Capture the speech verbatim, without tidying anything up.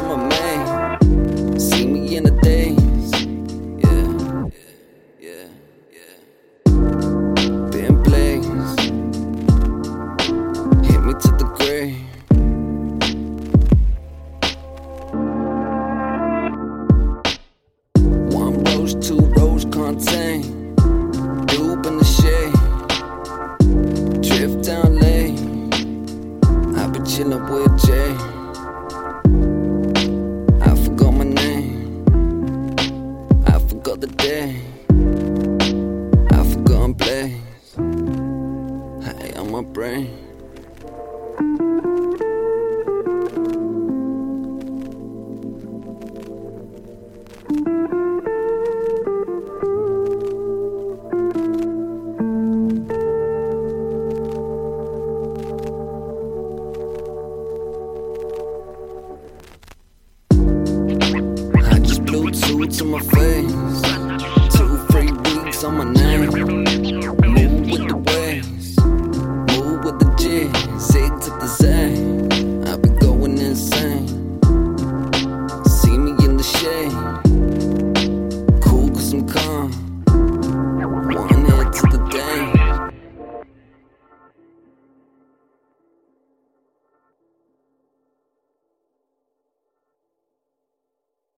my man. See me in the days. Yeah, yeah, yeah, yeah. Been blazed. Hit me to the grave. One rose, two rose contain. Dube in the shade. Drift down late. I been chillin' with Jay. I forgot my name. I forgot the day. I forgot place. Hey, on my brain. Bluetooth to my face. Two free weeks on my name. Move with the waves. Move with the G. Zig to the Z.